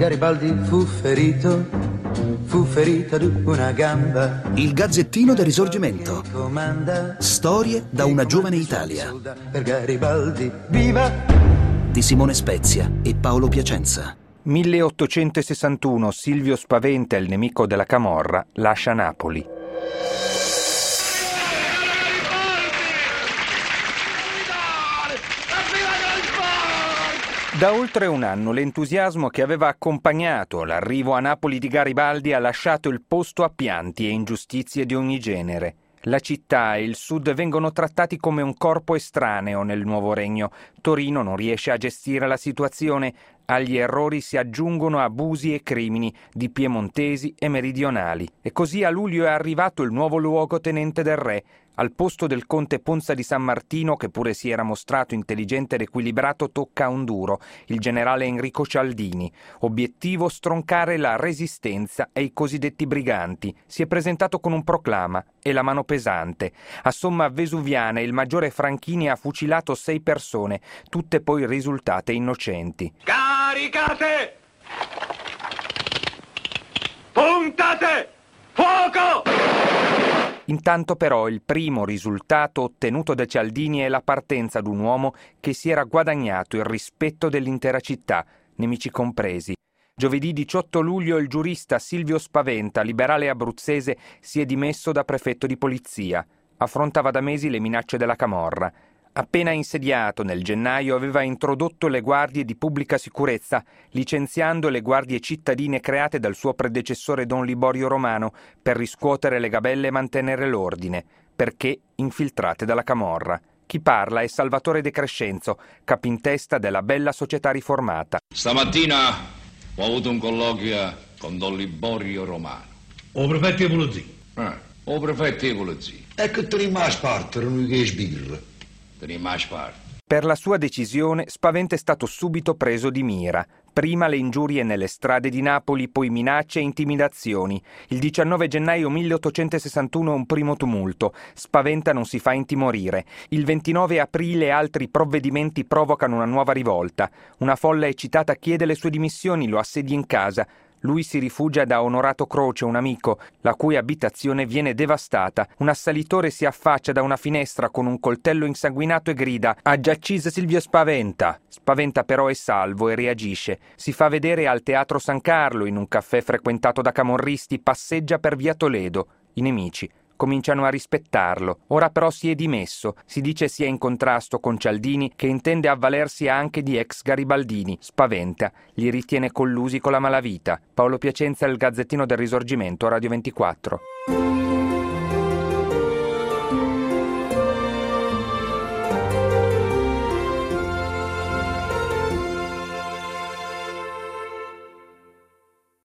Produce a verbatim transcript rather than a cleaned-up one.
Garibaldi fu ferito, fu ferito di una gamba. Il Gazzettino del Risorgimento. Storie da una giovane Italia. Per Garibaldi, viva! Di Simone Spezia e Paolo Piacenza. milleottocentosessantuno, Silvio Spaventa, il nemico della camorra, lascia Napoli. Da oltre un anno l'entusiasmo che aveva accompagnato l'arrivo a Napoli di Garibaldi ha lasciato il posto a pianti e ingiustizie di ogni genere. La città e il sud vengono trattati come un corpo estraneo nel nuovo regno. Torino non riesce a gestire la situazione. Agli errori si aggiungono abusi e crimini di piemontesi e meridionali. E così a luglio è arrivato il nuovo luogotenente del re. Al posto del conte Ponza di San Martino, che pure si era mostrato intelligente ed equilibrato, tocca un duro, il generale Enrico Cialdini. Obiettivo: stroncare la resistenza e i cosiddetti briganti. Si è presentato con un proclama e la mano pesante. A Somma Vesuviana il maggiore Franchini ha fucilato sei persone, tutte poi risultate innocenti. Caricate! Puntate! Fuoco! Intanto però il primo risultato ottenuto da Cialdini è la partenza di un uomo che si era guadagnato il rispetto dell'intera città, nemici compresi. Giovedì diciotto luglio il giurista Silvio Spaventa, liberale abruzzese, si è dimesso da prefetto di polizia. Affrontava da mesi le minacce della camorra. Appena insediato nel gennaio aveva introdotto le guardie di pubblica sicurezza, licenziando le guardie cittadine create dal suo predecessore Don Liborio Romano per riscuotere le gabelle e mantenere l'ordine, perché infiltrate dalla camorra. Chi parla è Salvatore De Crescenzo, capintesta della bella società riformata. Stamattina ho avuto un colloquio con Don Liborio Romano. O prefetto di polizia? Eh, o prefetto di polizia. Ecco te rimasi parte, non che sbirra. Per la sua decisione Spaventa è stato subito preso di mira. Prima le ingiurie nelle strade di Napoli, poi minacce e intimidazioni. Il diciannove gennaio milleottocentosessantuno un primo tumulto. Spaventa non si fa intimorire. Il ventinove aprile altri provvedimenti provocano una nuova rivolta. Una folla eccitata chiede le sue dimissioni, lo assedia in casa. Lui si rifugia da Onorato Croce, un amico, la cui abitazione viene devastata. Un assalitore si affaccia da una finestra con un coltello insanguinato e grida «Ha già ucciso Silvio Spaventa!». Spaventa però è salvo e reagisce. Si fa vedere al Teatro San Carlo, in un caffè frequentato da camorristi, passeggia per via Toledo. I nemici cominciano a rispettarlo. Ora però si è dimesso. Si dice sia in contrasto con Cialdini, che intende avvalersi anche di ex garibaldini. Spaventa li ritiene collusi con la malavita. Paolo Piacenza, Il Gazzettino del Risorgimento, Radio ventiquattro.